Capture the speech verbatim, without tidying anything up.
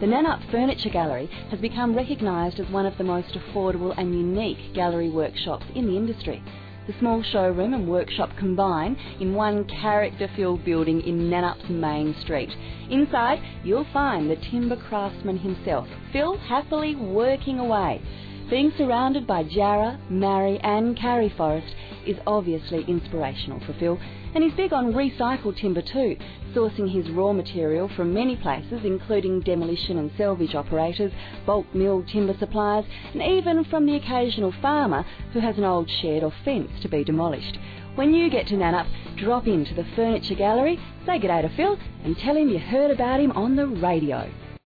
The Nannup Furniture Gallery has become recognised as one of the most affordable and unique gallery workshops in the industry. The small showroom and workshop combine in one character-filled building in Nannup's main street. Inside, you'll find the timber craftsman himself, Phil, happily working away. Being surrounded by Jarrah, Marri and Karri forest is obviously inspirational for Phil, and he's big on recycled timber too, sourcing his raw material from many places, including demolition and salvage operators, bulk mill timber suppliers, and even from the occasional farmer who has an old shed or fence to be demolished. When you get to Nannup, drop into the Furniture Gallery, say g'day to Phil and tell him you heard about him on the radio.